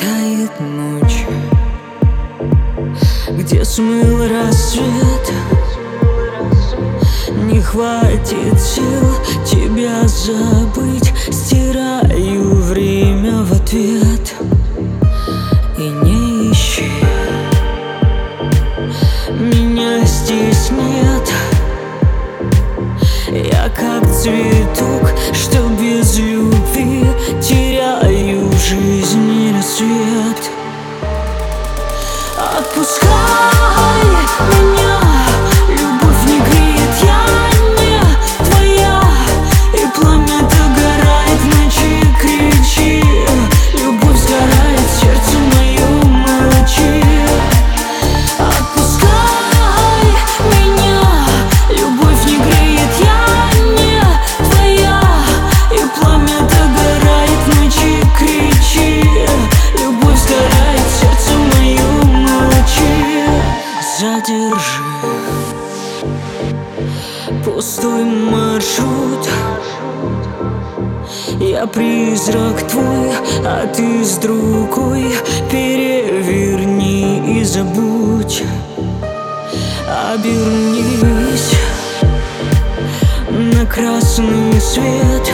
Тает ночь, где смыл рассвет. Не хватит сил тебя забыть. Стираю время в ответ. И не ищи, меня здесь нет. Я как цветок, что без любви теряю жизнь и рассвет. Отпускай меня, любовь не греет, я не твоя. И пламя догорает в ночи, кричи. Любовь сгорает, сердце мое молчи. Отпускай меня, любовь не греет, я не твоя. И пламя догорает в ночи, кричи. Любовь сгорает, сердце мое молчи. Задержи пустой маршрут. Я призрак твой, а ты с другой. Переверни и забудь. Обернись на красный свет.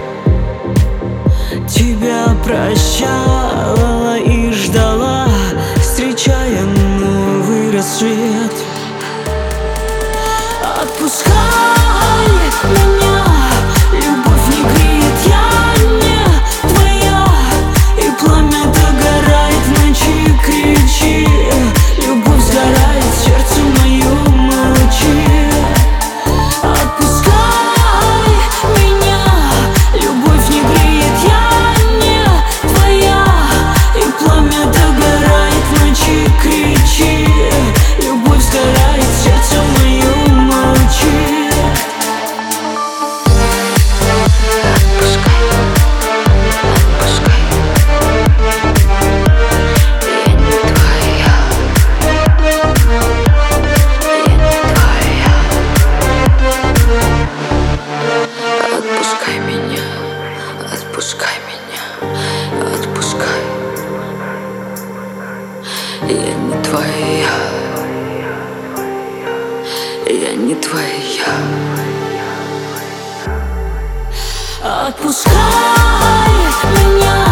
Тебя прощала и ждала, встречая новый рассвет. Отпускай меня, любовь не греет, я не твоя. И пламя догорает в ночи, кричи. Любовь сгорает, сердце мое молчи. Отпускай меня, любовь не греет, я не твоя. И пламя догорает в ночи, кричи. Любовь сгорает, сердце мое молчи. Отпускай меня, отпускай меня, отпускай. Я не твоя, я не твоя. Отпускай меня.